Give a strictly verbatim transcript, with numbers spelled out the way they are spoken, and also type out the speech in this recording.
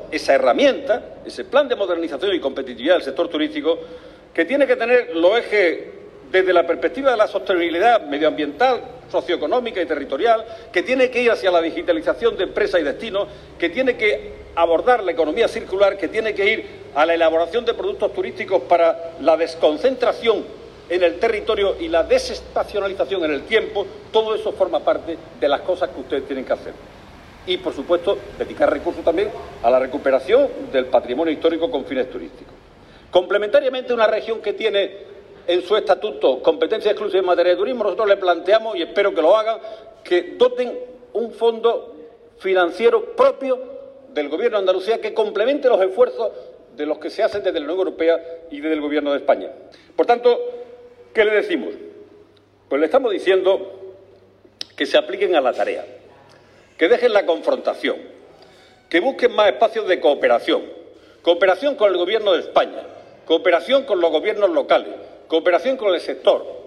esa herramienta, ese plan de modernización y competitividad del sector turístico, que tiene que tener los ejes desde la perspectiva de la sostenibilidad medioambiental, socioeconómica y territorial, que tiene que ir hacia la digitalización de empresas y destinos, que tiene que abordar la economía circular, que tiene que ir a la elaboración de productos turísticos para la desconcentración en el territorio y la desestacionalización en el tiempo. Todo eso forma parte de las cosas que ustedes tienen que hacer. Y, por supuesto, dedicar recursos también a la recuperación del patrimonio histórico con fines turísticos. Complementariamente, una región que tiene en su estatuto competencia exclusiva en materia de turismo, nosotros le planteamos, y espero que lo hagan, que doten un fondo financiero propio del Gobierno de Andalucía que complemente los esfuerzos de los que se hacen desde la Unión Europea y desde el Gobierno de España. Por tanto, ¿qué le decimos? Pues le estamos diciendo que se apliquen a la tarea, que dejen la confrontación, que busquen más espacios de cooperación, cooperación con el Gobierno de España, cooperación con los gobiernos locales, cooperación con el sector,